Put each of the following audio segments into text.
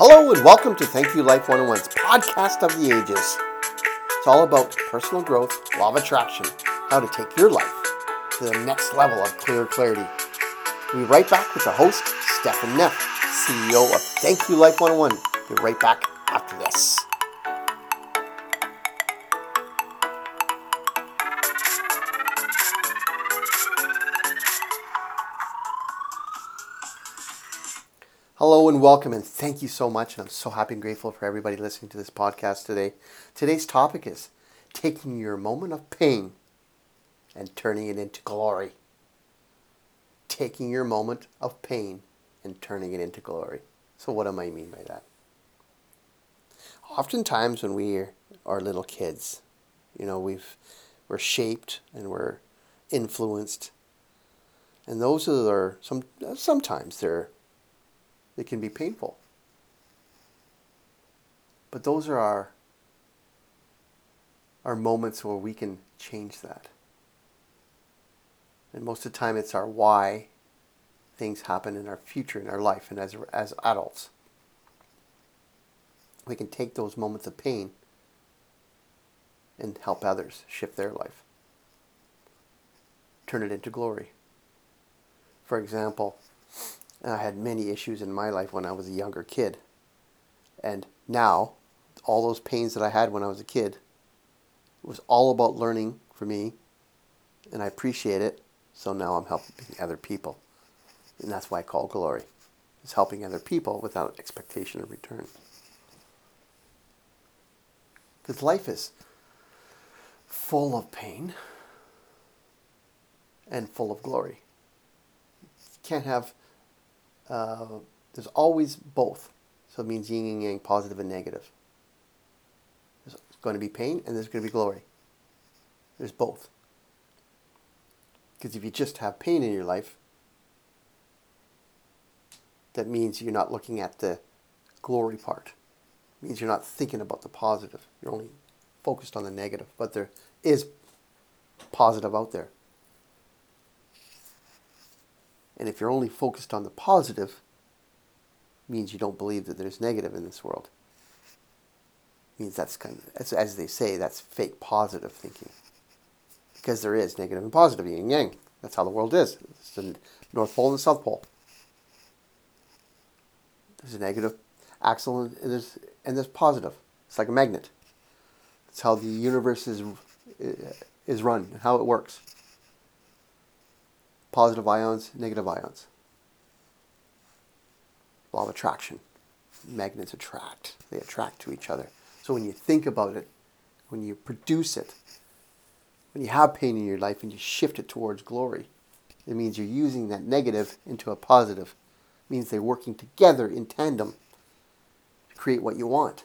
Hello and welcome to Thank You Life 101's podcast of the ages. It's all about personal growth, law of attraction, how to take your life to the next level of clear clarity. We'll be right back with the host, Stefan Neff, CEO of Thank You Life 101. We'll be right back after this. Hello and welcome, and thank you so much. And I'm so happy and grateful for everybody listening to this podcast today. Today's topic is taking your moment of pain and turning it into glory. Taking your moment of pain and turning it into glory. So what do I mean by that? Oftentimes when we are little kids, we're shaped and we're influenced, and those are sometimes they can be painful. But those are our moments where we can change that. And most of the time it's our why things happen in our future, in our life, and as adults. We can take those moments of pain and help others shift their life. Turn it into glory. For example, I had many issues in my life when I was a younger kid. And now, all those pains that I had when I was a kid, it was all about learning for me, and I appreciate it. So now I'm helping other people. And that's why I call glory. It's helping other people without expectation of return. Because life is full of pain and full of glory. You can't have, there's always both. So it means yin and yang, positive and negative. There's going to be pain and there's going to be glory. There's both. Because if you just have pain in your life, that means you're not looking at the glory part. It means you're not thinking about the positive. You're only focused on the negative. But there is positive out there. And if you're only focused on the positive, it means you don't believe that there's negative in this world. It means that's as they say, that's fake positive thinking. Because there is negative and positive, yin and yang. That's how the world is. It's the North Pole and the South Pole. There's a negative axle and there's positive. It's like a magnet. It's how the universe is run and how it works. Positive ions, negative ions. Law of attraction. Magnets attract. They attract to each other. So when you think about it, when you produce it, when you have pain in your life and you shift it towards glory, it means you're using that negative into a positive. It means they're working together in tandem to create what you want.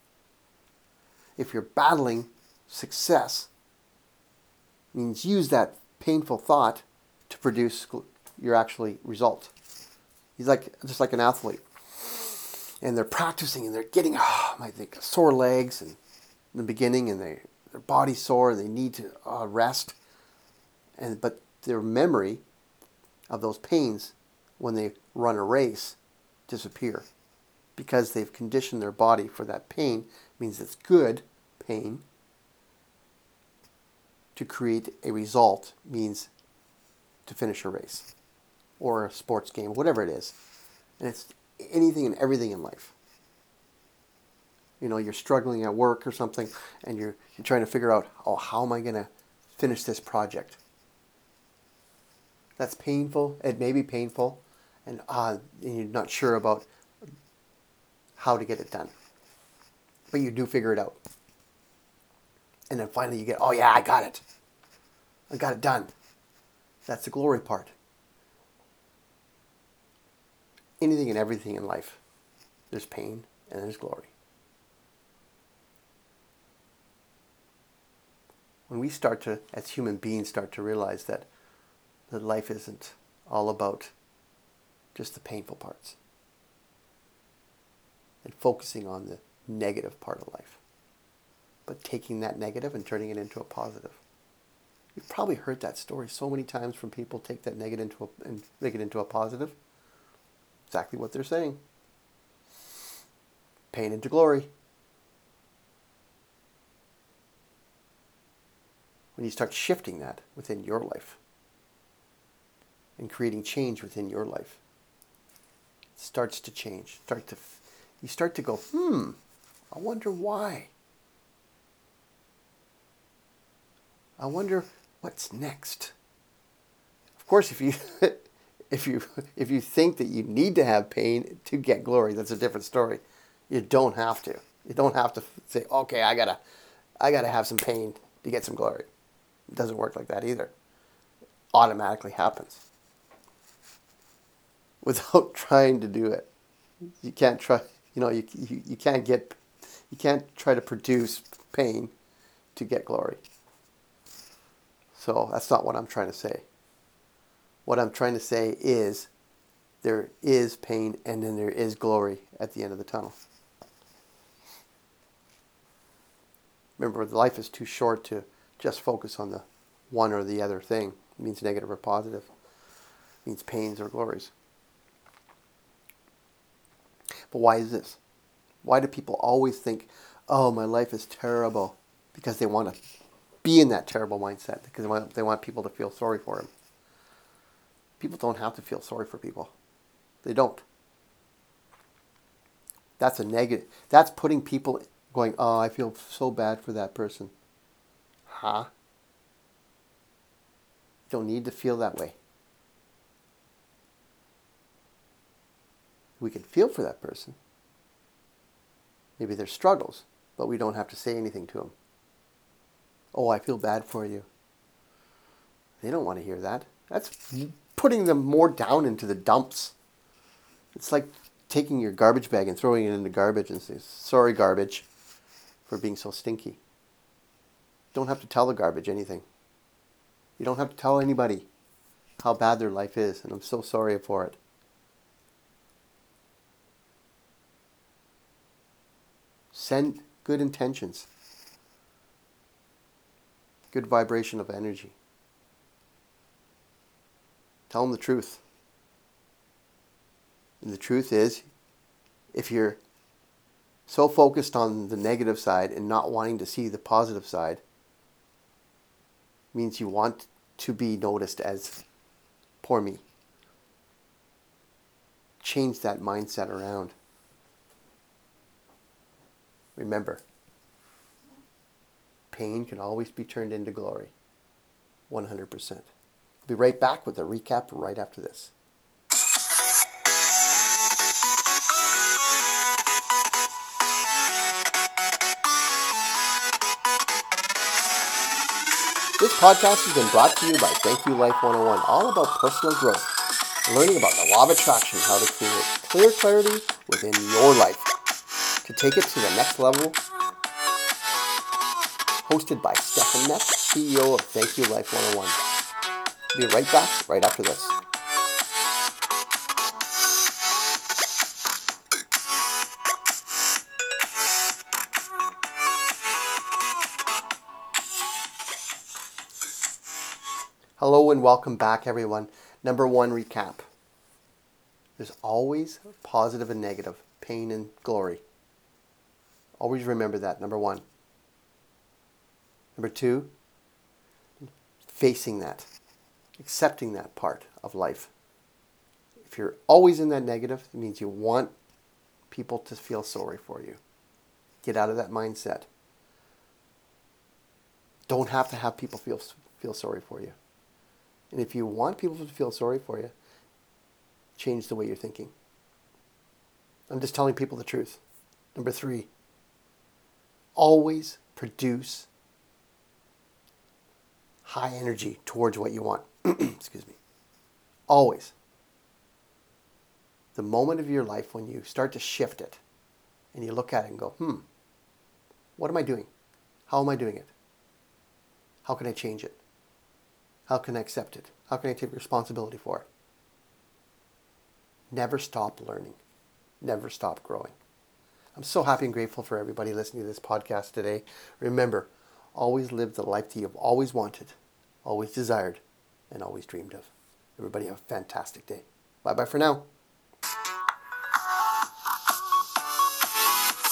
If you're battling success, it means use that painful thought to produce your actually result. He's just like an athlete. And they're practicing and they're getting sore legs and in the beginning, and their body's sore and they need to rest. But their memory of those pains when they run a race disappear, because they've conditioned their body for that pain. It means it's good pain to create a result, means to finish a race or a sports game, whatever it is. And it's anything and everything in life. You're struggling at work or something, and you're trying to figure out, how am I going to finish this project? That's painful. It may be painful, and you're not sure about how to get it done. But you do figure it out. And then finally you get, I got it. I got it done. That's the glory part. Anything and everything in life, there's pain and there's glory. When we start to, as human beings, start to realize that life isn't all about just the painful parts, and focusing on the negative part of life, but taking that negative and turning it into a positive. You've probably heard that story so many times from people. Take that negative and make it into a positive. Exactly what they're saying. pain into glory. When you start shifting that within your life and creating change within your life, it starts to change. You start to go, I wonder why. I wonder what's next. Of course, if you if you think that you need to have pain to get glory, that's a different story. You don't have to. You don't have to say, okay, I gotta have some pain to get some glory. It doesn't work like that either. It automatically happens without trying to do it. You can't try. You can't try to produce pain to get glory. So that's not what I'm trying to say. What I'm trying to say is there is pain and then there is glory at the end of the tunnel. Remember, life is too short to just focus on the one or the other thing. It means negative or positive. It means pains or glories. But why is this? Why do people always think, oh, my life is terrible? Because they want to be in that terrible mindset. Because they want people to feel sorry for them. People don't have to feel sorry for people. They don't. That's a negative. That's putting people going, oh, I feel so bad for that person. Huh? You don't need to feel that way. We can feel for that person. Maybe there's struggles, but we don't have to say anything to them. Oh, I feel bad for you. They don't want to hear that. That's putting them more down into the dumps. It's like taking your garbage bag and throwing it in the garbage and saying, sorry, garbage, for being so stinky. You don't have to tell the garbage anything. You don't have to tell anybody how bad their life is, and I'm so sorry for it. Send good intentions. Good vibration of energy. Tell them the truth. And the truth is, if you're so focused on the negative side and not wanting to see the positive side, means you want to be noticed as poor me. Change that mindset around. Remember, pain can always be turned into glory. 100%. I'll be right back with a recap right after this. This podcast has been brought to you by Thank You Life 101, all about personal growth, learning about the law of attraction, how to create clear clarity within your life to take it to the next level. Hosted by Stefan Neff, CEO of Thank You Life 101. Be right back right after this. Hello and welcome back, everyone. Number one recap. There's always positive and negative, pain and glory. Always remember that, number one. Number two, facing that, accepting that part of life. If you're always in that negative, it means you want people to feel sorry for you. Get out of that mindset. Don't have to have people feel sorry for you. And if you want people to feel sorry for you, change the way you're thinking. I'm just telling people the truth. Number three, always produce high energy towards what you want. Excuse me. Always. The moment of your life when you start to shift it and you look at it and go, what am I doing? How am I doing it? How can I change it? How can I accept it? How can I take responsibility for it? Never stop learning. Never stop growing. I'm so happy and grateful for everybody listening to this podcast today. Remember, always live the life that you've always wanted, always desired, and always dreamed of. Everybody have a fantastic day. Bye-bye for now.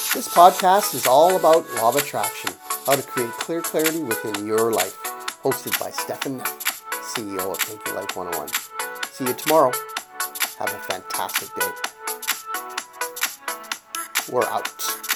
This podcast is all about law of attraction, how to create clear clarity within your life. Hosted by Stefan Neff, CEO of Make Your Life 101. See you tomorrow. Have a fantastic day. We're out.